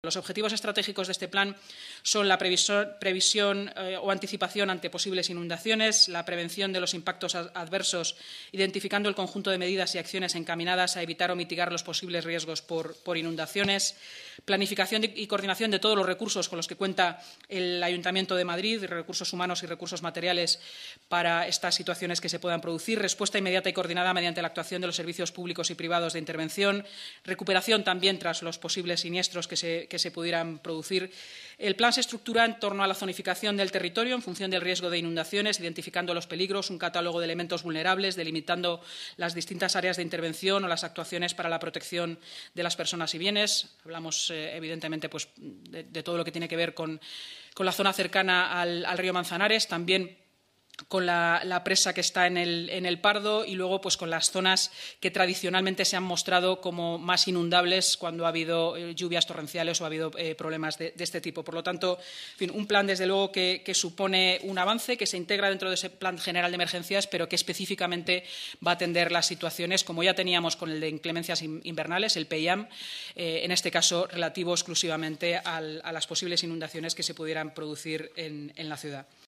Los objetivos estratégicos de este plan son la previsión o anticipación ante posibles inundaciones, la prevención de los impactos adversos, identificando el conjunto de medidas y acciones encaminadas a evitar o mitigar los posibles riesgos por inundaciones, planificación y coordinación de todos los recursos con los que cuenta el Ayuntamiento de Madrid, recursos humanos y recursos materiales para estas situaciones que se puedan producir, respuesta inmediata y coordinada mediante la actuación de los servicios públicos y privados de intervención, recuperación también tras los posibles siniestros que se pudieran producir. El plan se estructura en torno a la zonificación del territorio en función del riesgo de inundaciones, identificando los peligros, un catálogo de elementos vulnerables, delimitando las distintas áreas de intervención o las actuaciones para la protección de las personas y bienes. Hablamos, evidentemente, pues, de todo lo que tiene que ver con la zona cercana al río Manzanares, también con la presa que está en el Pardo y luego pues con las zonas que tradicionalmente se han mostrado como más inundables cuando ha habido lluvias torrenciales o ha habido problemas de este tipo. Por lo tanto, en fin, un plan desde luego que supone un avance, que se integra dentro de ese plan general de emergencias, pero que específicamente va a atender las situaciones, como ya teníamos con el de inclemencias invernales, el PIAM, en este caso relativo exclusivamente a las posibles inundaciones que se pudieran producir en la ciudad.